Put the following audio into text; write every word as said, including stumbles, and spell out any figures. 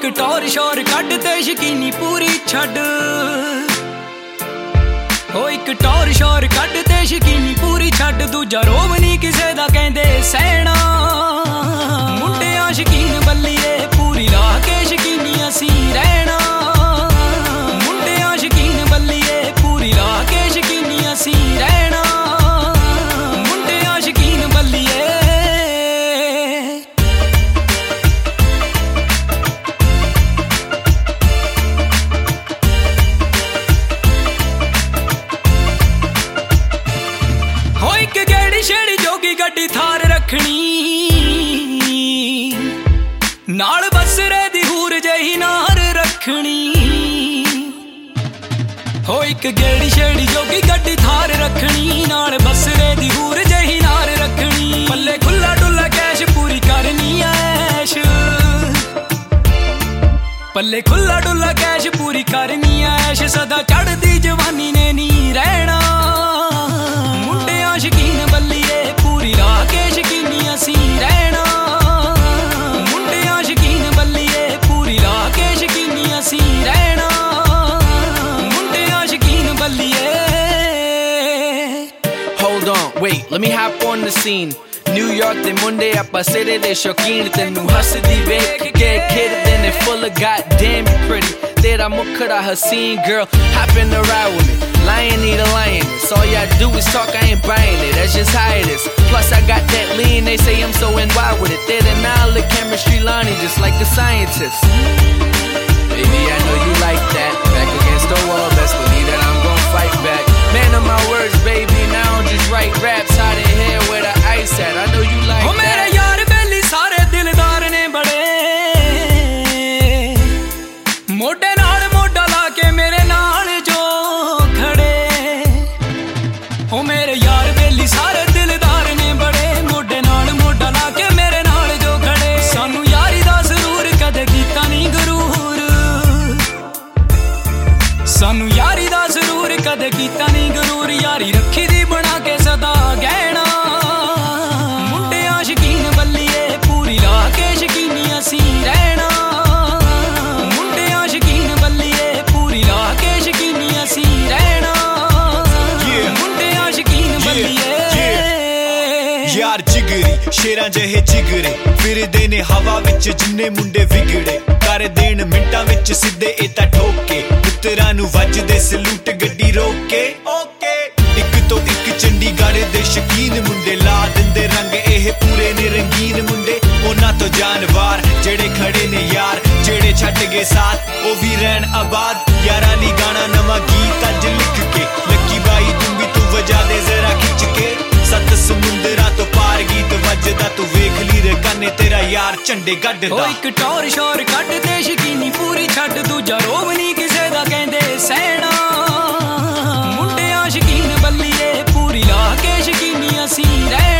ਇੱਕ ਟੌਰ ਸ਼ੌਰ ਕੱਢ ਤੇ ਸ਼ਕੀਨੀ ਪੂਰੀ ਛੱਡ ਹੋ ਇੱਕ ਟੌਰ ਸ਼ੌਰ ਕੱਢ ਤੇ ਸ਼ਕੀਨੀ ਪੂਰੀ ਛੱਡ ਦੂਜਾ ਰੋਬ ਨਹੀਂ ਕਿਸੇ ਦਾ ਕਹਿੰਦੇ ਸਹਿਣਾ ਮੁੰਡਿਆਂ ਸ਼ਕੀਨ ਬੱਲੀਏ ਪੂਰੀ ਲਾ ਕੇ ਸ਼ਕੀਨੀ ਅਸੀਂ ਰਹਿਣਾ ਮੁੰਡਿਆਂ ਸ਼ਕੀਨ ਬੱਲੀਏ ਪੂਰੀ ਲਾ ਕੇ ਸ਼ਕੀਨੀ ਅਸੀਂ ਰਹਿਣਾ ਮੁੰਡਿਆਂ ਸ਼ਕੀਨ ਬੱਲੀਏ ਗੱਡੀ ਥਾਰ ਰੱਖਣੀ ਨਾਲ ਬਸਰੇ ਦੀ ਹੂਰ ਜਹੀ ਨਾਰ ਰੱਖਣੀ ਹੋ ਇੱਕ ਗੇੜੀ ਛੇੜੀ ਜੋਗੀ ਗੱਡੀ ਥਾਰ ਰੱਖਣੀ ਨਾਲ ਬਸਰੇ ਦੀ ਹੂਰ ਜਹੀ ਨਾਰ ਰੱਖਣੀ ਪੱਲੇ ਖੁੱਲਾ ਡੁੱਲਾ ਕੈਸ਼ ਪੂਰੀ ਕਰਨੀ ਐਸ਼ ਪੱਲੇ ਖੁੱਲਾ ਡੁੱਲਾ ਕੈਸ਼ ਪੂਰੀ ਕਰਨੀ ਐਸ਼ ਸਦਾ ਚੜ੍ਹਦੀ ਜਵਾਨੀ ਨੇ ਨੀ ਰਹਿਣਾ ਮੁੰਡਿਆਂ ਸ਼ਕੀਨ ਬੱਲੀਏ ਪੂਰੀ ਲਾ ਕੇ ਸ਼ਕੀਨੀ ਅਸੀਂ ਰਹਿਣਾ ਮੁੰਡਿਆਂ ਸ਼ਕੀਨ ਬੱਲੀਏ ਪੂਰੀ ਲਾ ਕੇ ਸ਼ਕੀਨੀ ਅਸੀਂ ਰਹਿਣਾ ਮੁੰਡਿਆਂ ਸ਼ਕੀਨ ਬੱਲੀਏ Hold on, wait, let me hop on the scene. New York ਦੇ ਮੁੰਡੇ ਆਪਾਂ ਸਿਰੇ ਦੇ ਸ਼ੌਕੀਨ ਤੈਨੂੰ ਹੱਸਦੀ ਵੇਖ ਕੇ ਖੇਡਦੇ ਨੇ full of goddamn you pretty ਤੇਰਾ ਮੁਖੜਾ ਹਸੀਨ girl hop in the ride with me lion need a lioness all y'all do is talk I ain't buying it that's just how it is plus I got that lean they say I'm so in wide with it ਤੇਰੇ ਨਾਲ chemistry Lonnie just like the scientists baby I know you like that back against the wall best believe that I'm gonna fight back man of my words baby now I don't just write raps out in here where the ice at I know you like that ਮੇਰੇ ਯਾਰ ਬੇਲੀ ਸਾਰੇ ਦਿਲਦਾਰ ਨੇ ਬੜੇ ਮੋਢੇ ਨਾਲ ਮੋਢਾ ਲਾ ਕੇ ਮੇਰੇ ਨਾਲ ਜੋ ਖੜੇ ਹੋ ਮੇਰੇ ਯਾਰ ਬੇਲੀ ਸਾਰੇ ਦਿਲਦਾਰ ਨੇ ਬੜੇ ਮੋਢੇ ਨਾਲ ਮੋਢਾ ਲਾ ਕੇ ਮੇਰੇ ਨਾਲ ਜੋ ਖੜੇ ਸਾਨੂੰ ਯਾਰੀ ਦਾ ਜ਼ਰੂਰ ਕਦੇ ਕੀਤਾ ਨਹੀਂ ਗਰੂਰ ਸਾਨੂੰ ਯਾਰੀ ਦਾ ਜ਼ਰੂਰ ਕਦੇ ਕੀਤਾ ਨਹੀਂ ਗਰੂਰ ਯਾਰੀ ਰੱਖੀ ਦੀ ਬਣਾ ਕੇ ਸਦਾ ਗਹਿਣਾ ਮੁੰਡਿਆਂ ਸ਼ਕੀਨ ਬੱਲੀਏ ਪੂਰੀ ਲਾ ਕੇ ਸ਼ਕੀਨੀ ਅਸੀਂ ਰਹਿਣਾ ਮੁੰਡਿਆਂ ਸ਼ਕੀਨ ਬੱਲੀਏ ਪੂਰੀ ਲਾ ਕੇ ਸ਼ਕੀਨੀ ਅਸੀਂ ਰਹਿਣਾ ਮੁੰਡਿਆਂ ਸ਼ਕੀਨ ਬੱਲੀਏ ਯਾਰ ਜਿਗਰੀ ਸ਼ੇਰਾਂ ਜਿਹੇ ਜਿਗਰੇ ਫਿਰਦੇ ਨੇ ਹਵਾ ਵਿੱਚ ਜਿੰਨੇ ਮੁੰਡੇ ਵਿਗੜੇ ਕਰ ਦੇਣ ਮਿੰਟਾਂ ਵਿੱਚ ਸਿੱਧੇ ਇਹ ਤਾਂ ਠੋਕੇ ਮਿੱਤਰਾਂ ਨੂੰ ਵੱਜਦੇ ਸਲੂਟ ਗੱਡੀ ਰੋਕ ਕੇ ਓਕੇ ਇੱਕ ਤੋਂ ਇੱਕ ਚੰਡੀਗੜ੍ਹ ਦੇ ਸ਼ਕੀਨ ਮੁੰਡੇ ਲਾ ਦਿੰਦੇ ਰੰਗ ਇਹ ਪੂਰੇ ਨੇ ਰੰਗੀਨ ਮੁੰਡੇ ਉਹਨਾਂ ਤੋਂ ਜਾਨਵਾਰ ਜਿਹੜੇ ਖੜੇ ਨੇ ਯਾਰ ਜਿਹੜੇ ਛੱਡ ਗਏ ਸਾਥ ਉਹ ਵੀ ਰਹਿਣ ਆਬਾਦ ਯਾਰਾਂ ਲਈ ਗਾਣਾ ਨਵਾਂ ਗੀਤ ਅੱਜ ਲਿਖ ਕੇ ਲੱਕੀ ਬਾਈ ਤੂੰ ਵੀ ਤੂੰ ਵਜਾ ਦੇ ਜ਼ਰਾ ਖਿੱਚ ਕੇ ਸੱਤ ਸਮੁੰਦਰਾਂ ਤੋਂ ਪਾਰ ਗੀਤ ਵੱਜਦਾ ਤੂੰ ਵੇਖ ਲਈ ਰਕਾਨੇ ਤੇਰਾ ਯਾਰ ਝੰਡੇ ਗੱਡਦਾ ਉਹ ਇੱਕ ਟੌਰ ਸ਼ੌਰ ਕੱਢ ਤੇ ਸ਼ਕੀਨੀ ਪੂਰੀ ਛੱਡ ਦੂਜਾ ਰੋਬ ਨਹੀਂ ਕਿਸੇ ਦਾ ਕਹਿੰਦੇ ਸਹਿਣਾ ਮੁੰਡਿਆਂ ਸ਼ਕੀਨ ਬੱਲੀਏ ਪੂਰੀ ਲਾ ਕੇ ਸ਼ਕੀਨੀ ਅਸੀਂ ਰਹਿ